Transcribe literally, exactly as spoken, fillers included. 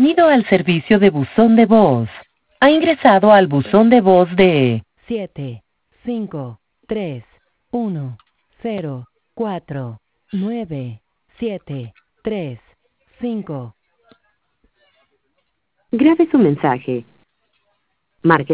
Bienvenido al servicio de buzón de voz. Ha ingresado al buzón de voz de siete cinco tres uno cero cuatro nueve siete tres cinco. Grabe su mensaje. Marque